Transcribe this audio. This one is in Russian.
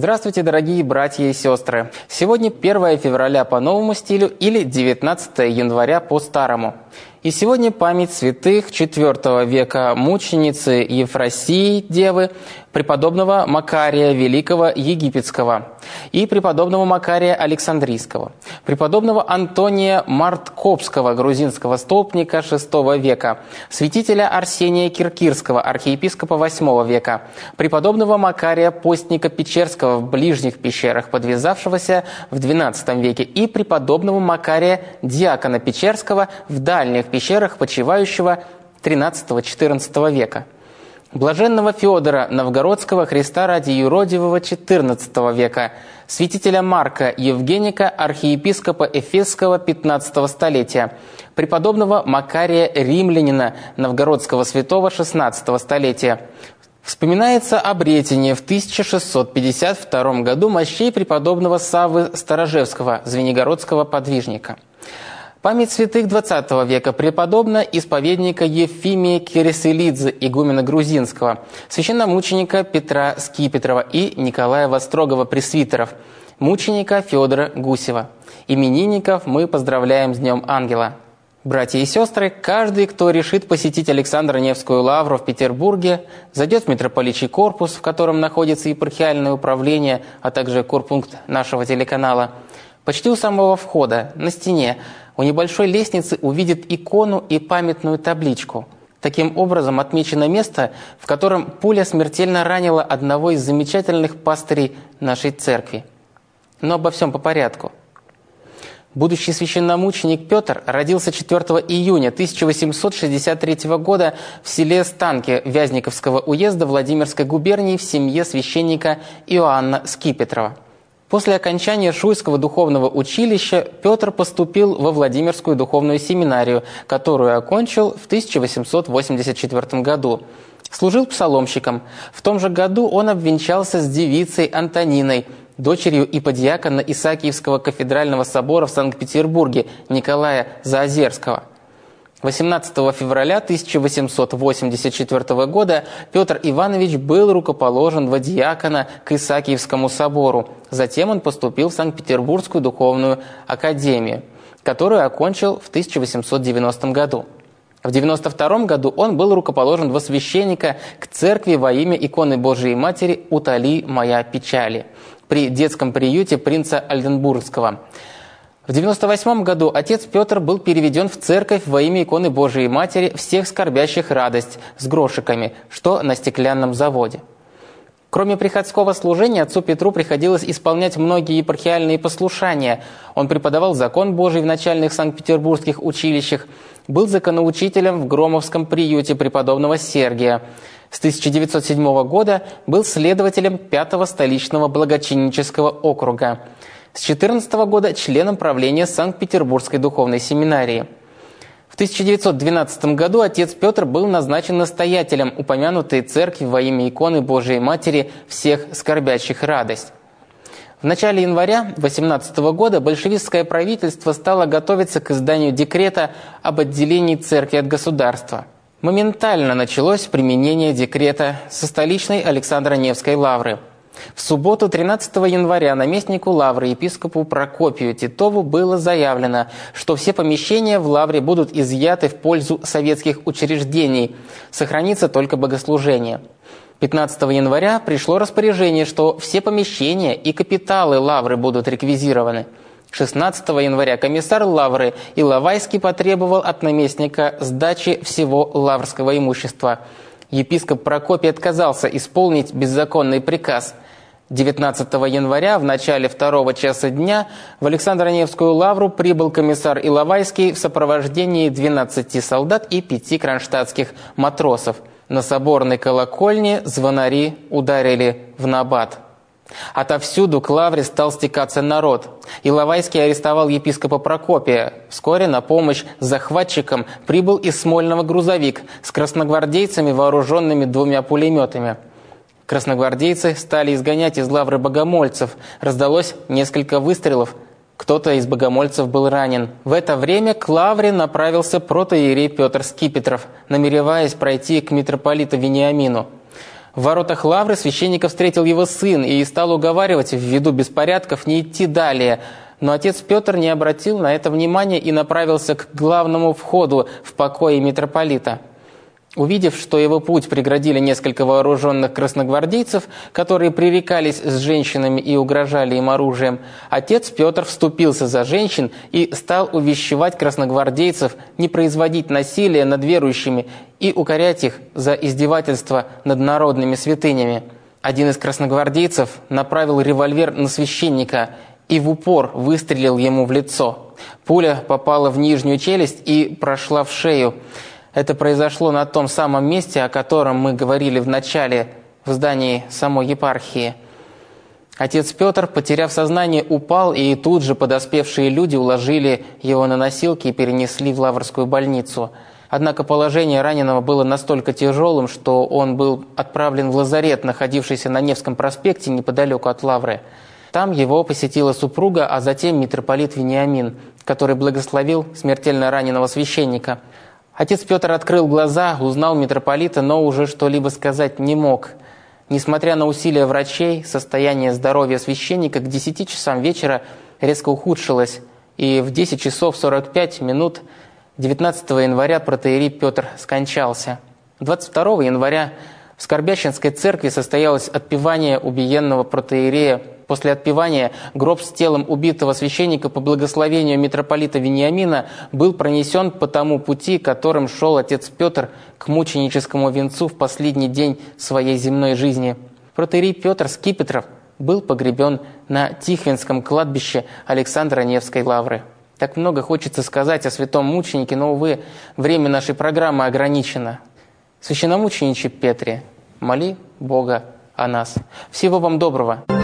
Здравствуйте, дорогие братья и сестры! Сегодня 1 февраля по новому стилю или 19 января по старому. И сегодня память святых IV века мученицы Ефросии Девы, преподобного Макария Великого Египетского и преподобного Макария Александрийского, преподобного Антония Марткопского, грузинского столпника VI века, святителя Арсения Киркирского, архиепископа VIII века, преподобного Макария Постника Печерского в ближних пещерах, подвязавшегося в XII веке, и преподобного Макария Диакона Печерского в дальних пещерах, почивающего XIII-XIV века. Блаженного Феодора Новгородского, Христа ради юродивого XIV века, святителя Марка Евгеника, архиепископа Эфесского XV столетия, преподобного Макария Римлянина, новгородского святого XVI столетия. Вспоминается обретение в 1652 году мощей преподобного Саввы Старожевского, звенигородского подвижника. Память святых XX века преподобного исповедника Ефимия Киресилидзе, игумена грузинского, священномученика Петра Скипетрова и Николая Вострогова, пресвитеров, мученика Федора Гусева. Именинников мы поздравляем с Днем Ангела. Братья и сестры, каждый, кто решит посетить Александро-Невскую лавру в Петербурге, зайдет в митрополичий корпус, в котором находится епархиальное управление, а также корпункт нашего телеканала, почти у самого входа, на стене, у небольшой лестницы увидит икону и памятную табличку. Таким образом отмечено место, в котором пуля смертельно ранила одного из замечательных пастырей нашей церкви. Но обо всем по порядку. Будущий священномученик Петр родился 4 июня 1863 года в селе Станки Вязниковского уезда Владимирской губернии в семье священника Иоанна Скипетрова. После окончания Шуйского духовного училища Петр поступил во Владимирскую духовную семинарию, которую окончил в 1884 году. Служил псаломщиком. В том же году он обвенчался с девицей Антониной, дочерью иподиакона Исаакиевского кафедрального собора в Санкт-Петербурге Николая Заозерского. 18 февраля 1884 года Петр Иванович был рукоположен во диакона к Исаакиевскому собору. Затем он поступил в Санкт-Петербургскую духовную академию, которую окончил в 1890 году. В 1992 году он был рукоположен во священника к церкви во имя иконы Божией Матери «Утоли моя печали» при детском приюте принца Ольденбургского. В 1998 году отец Петр был переведен в церковь во имя иконы Божией Матери всех скорбящих радость с грошиками, что на стеклянном заводе. Кроме приходского служения, отцу Петру приходилось исполнять многие епархиальные послушания. Он преподавал закон Божий в начальных санкт-петербургских училищах, был законоучителем в Громовском приюте преподобного Сергия. С 1907 года был следователем 5-го столичного благочиннического округа. С 2014 года членом правления Санкт-Петербургской духовной семинарии. В 1912 году отец Петр был назначен настоятелем упомянутой церкви во имя иконы Божией Матери всех скорбящих радость. В начале января 1818 года большевистское правительство стало готовиться к изданию декрета об отделении церкви от государства. Моментально началось применение декрета со столичной Александро-Невской лавры. В субботу 13 января наместнику лавры епископу Прокопию Титову было заявлено, что все помещения в лавре будут изъяты в пользу советских учреждений, сохранится только богослужение. 15 января пришло распоряжение, что все помещения и капиталы лавры будут реквизированы. 16 января комиссар лавры Иловайский потребовал от наместника сдачи всего лаврского имущества. Епископ Прокопий отказался исполнить беззаконный приказ. 19 января в начале 2 часа дня в Александро-Невскую лавру прибыл комиссар Иловайский в сопровождении 12 солдат и 5 кронштадтских матросов. На соборной колокольне звонари ударили в набат. Отовсюду к лавре стал стекаться народ. Иловайский арестовал епископа Прокопия. Вскоре на помощь захватчикам прибыл из Смольного грузовик с красногвардейцами, вооруженными 2 пулеметами. Красногвардейцы стали изгонять из лавры богомольцев. Раздалось несколько выстрелов. Кто-то из богомольцев был ранен. В это время к лавре направился протоиерей Петр Скипетров, намереваясь пройти к митрополиту Вениамину. В воротах лавры священника встретил его сын и стал уговаривать ввиду беспорядков не идти далее. Но отец Петр не обратил на это внимания и направился к главному входу в покои митрополита. Увидев, что его путь преградили несколько вооруженных красногвардейцев, которые пререкались с женщинами и угрожали им оружием, отец Петр вступился за женщин и стал увещевать красногвардейцев не производить насилия над верующими и укорять их за издевательство над народными святынями. Один из красногвардейцев направил револьвер на священника и в упор выстрелил ему в лицо. Пуля попала в нижнюю челюсть и прошла в шею. Это произошло на том самом месте, о котором мы говорили в начале, в здании самой епархии. Отец Петр, потеряв сознание, упал, и тут же подоспевшие люди уложили его на носилки и перенесли в Лаврскую больницу. Однако положение раненого было настолько тяжелым, что он был отправлен в лазарет, находившийся на Невском проспекте неподалеку от Лавры. Там его посетила супруга, а затем митрополит Вениамин, который благословил смертельно раненого священника. Отец Петр открыл глаза, узнал митрополита, но уже что-либо сказать не мог. Несмотря на усилия врачей, состояние здоровья священника к 10 часам вечера резко ухудшилось, и в 10 часов 45 минут 19 января протоиерей Петр скончался. 22 января в Скорбященской церкви состоялось отпевание убиенного протоиерея. После отпевания гроб с телом убитого священника по благословению митрополита Вениамина был пронесен по тому пути, которым шел отец Петр к мученическому венцу в последний день своей земной жизни. Протоиерей Петр Скипетров был погребен на Тихвинском кладбище Александра Невской лавры. Так много хочется сказать о святом мученике, но, увы, время нашей программы ограничено. Священномучениче Петре, моли Бога о нас. Всего вам доброго!